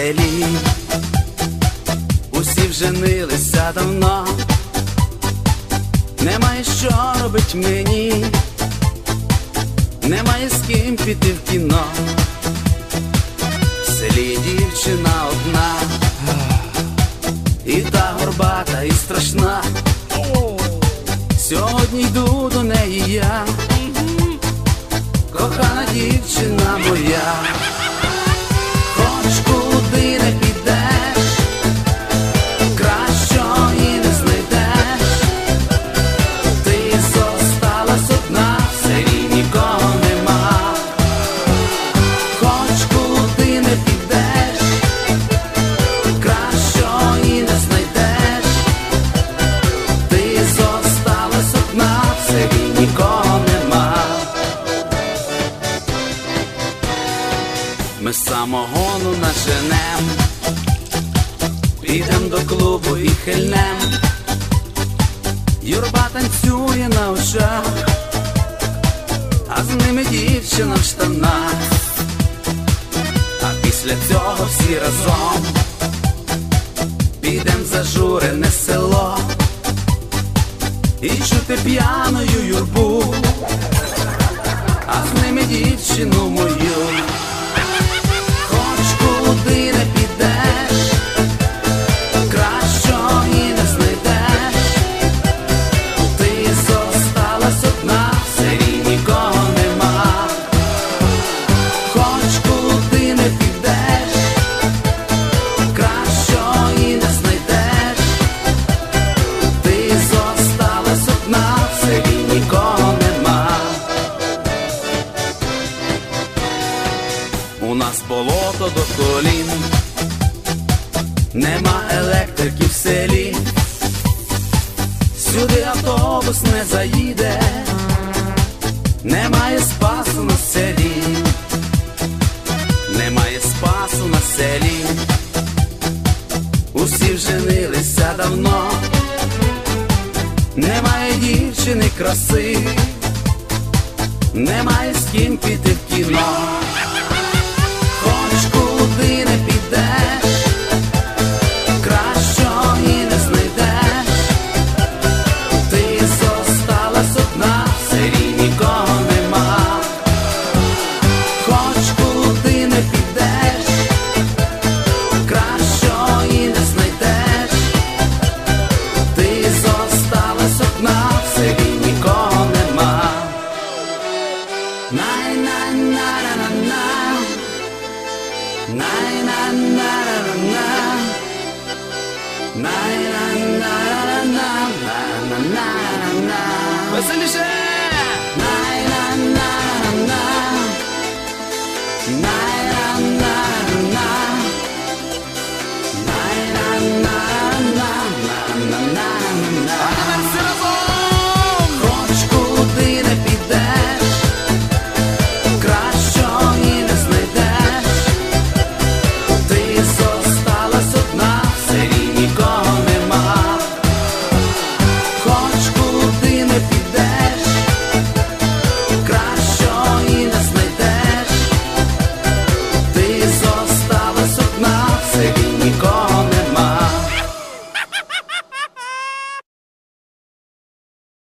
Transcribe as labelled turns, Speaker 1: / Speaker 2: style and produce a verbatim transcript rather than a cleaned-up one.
Speaker 1: селі, усі вженилися давно, немає що робить мені, немає з ким піти в кіно. В селі дівчина одна, і та горбата, і страшна. Сьогодні йду до неї я, кохана дівчина моя. Хоч куди не підеш, кращої не знайдеш. Ти зосталась одна, в селі нікого нема. Хоч куди не підеш, кращої не знайдеш. Ти зосталась одна, в селі нікого нема. Ми самогону наженем, підем до клубу і хильнем. Юрба танцює на очах, а з ними дівчина в штанах. А після цього всі разом підем в зажурене село і чути п'яною юрбу, а з ними дівчину мою. Хоч куди не підеш, кращої не знайдеш. Ти зосталась одна, в селі нікого нема. Хоч куди не підеш, кращої не знайдеш. Ти зосталась одна, в селі нікого нема. У нас болото до колін, нема електрики в селі. Сюди автобус не заїде, немає спасу на селі. Немає спасу на селі, усі вженилися давно, немає дівчини краси, немає з ким піти в кіно. Хоч куди не підеш, кращої не знайдеш. Ти зосталась одна, в селі нікого нема. Хоч куди не підеш, кращої не знайдеш. Ти зосталась одна, в селі нікого нема. Най-на-на-на-на-на, най-на-на-на-на, най-на-на-на-на-на-на-на. Веселіше! Най-на-на-на-на, най